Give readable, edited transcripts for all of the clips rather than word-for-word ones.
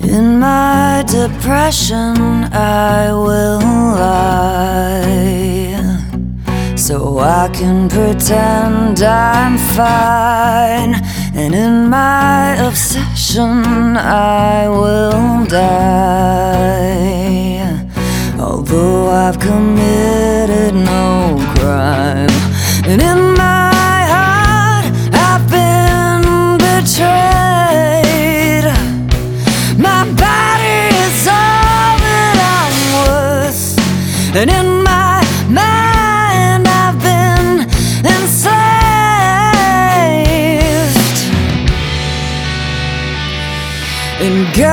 In my depression I will lie, so I can pretend I'm fine. And in my obsession I will die, although I've committed no crime. And in my heart I've been betrayed. My body is all that I'm worth, and in my mind I've been enslaved. In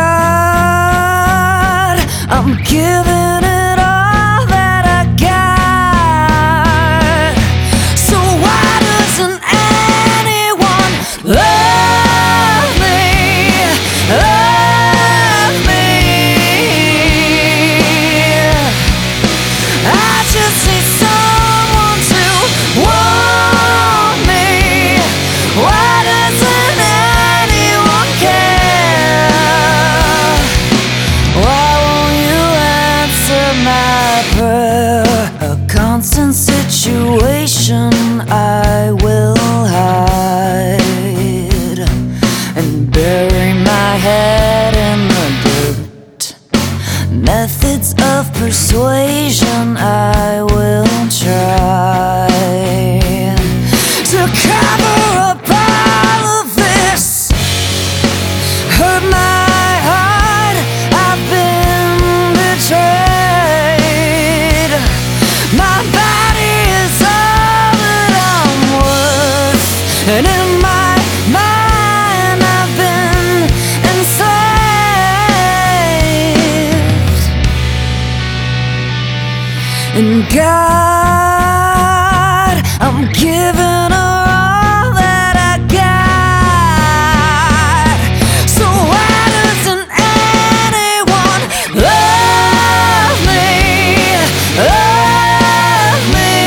God, I'm giving it all that I got. So why doesn't anyone love me? Love me. I just need someone to want me. Why doesn't anyone care? Why won't you answer my prayer? A constant situation I will hide and bury my head in the dirt. Methods of persuasion I will try to cover up all of this. Hurt my heart, I've been betrayed. My body is all that I'm worth, and in my mind I've been enslaved. In God, I'm giving her all that I got. So why doesn't anyone love me? Love me.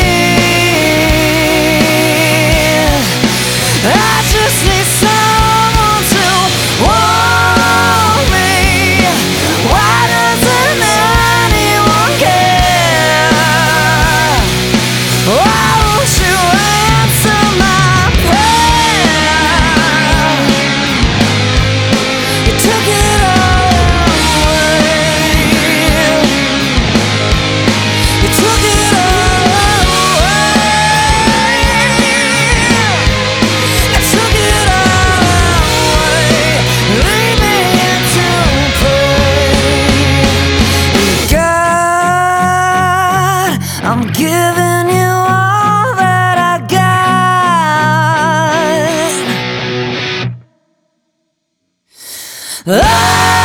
I just need someone to want me. Why doesn't anyone care? Why won't you answer my prayer? You took it all away. You took it all away. You took it all away. Leave me here to pray. God, I'm giving you all that I got.